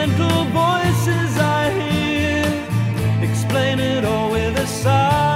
gentle voices I hear explain it all with a sigh.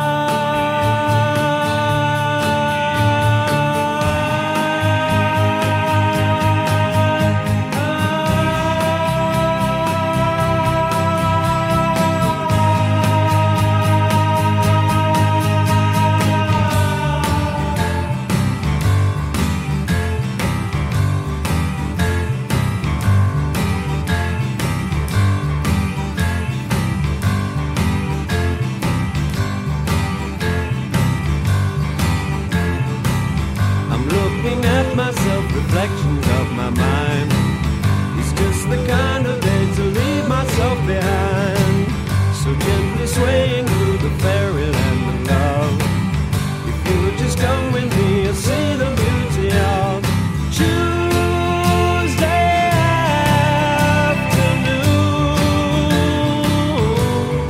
Myself, reflections of my mind. It's just the kind of day to leave myself behind. So gently swaying through the fairyland of love. If you would just come with me, you'll see the beauty of Tuesday afternoon.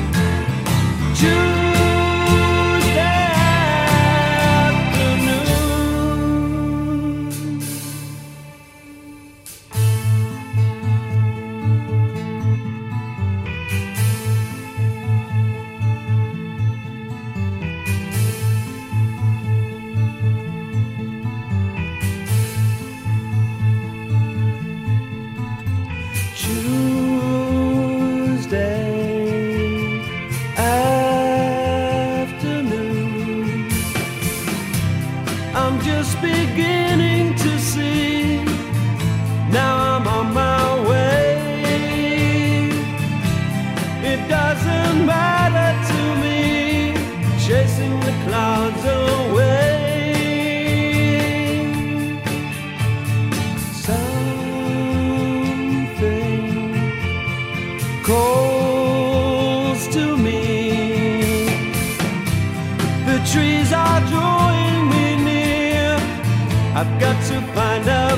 I'm just beginning to see. Now I'm on my way. It doesn't matter to me, chasing the clouds away. Something calls to me. The trees are drawing me near. I've got to find out